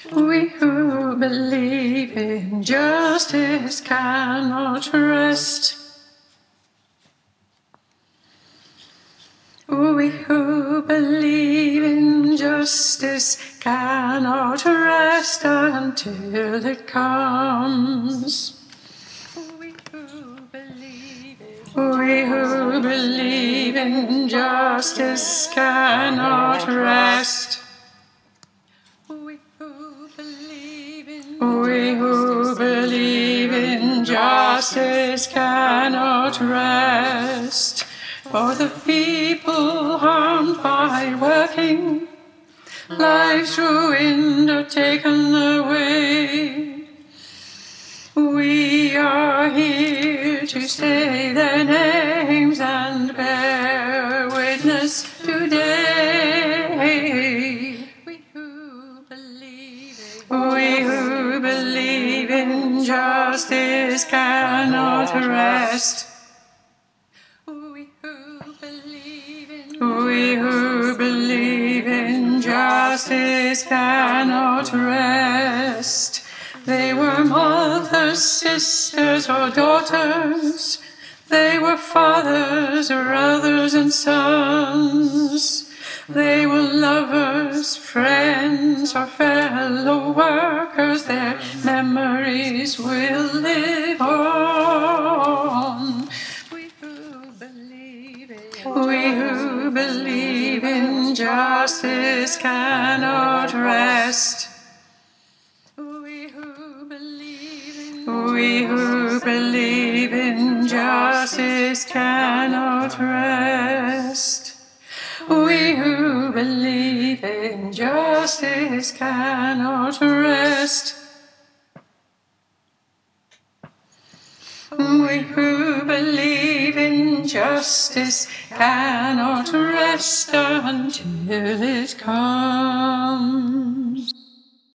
We who believe in justice cannot rest. We who believe in justice cannot rest until it comes. We who believe in justice cannot rest. We who believe in justice cannot rest. For the people harmed by working, lives ruined or taken away. We are here to say their names and bear witness today. We who believe in justice cannot rest. We who believe in justice cannot rest. They were mothers, sisters, or daughters. They were fathers, brothers, and sons. They were lovers, friends, or fellow workers. Their memories will live on. We who believe in justice cannot rest. We who believe in justice cannot rest. We who believe in justice cannot rest. We who believe in justice cannot rest until it comes.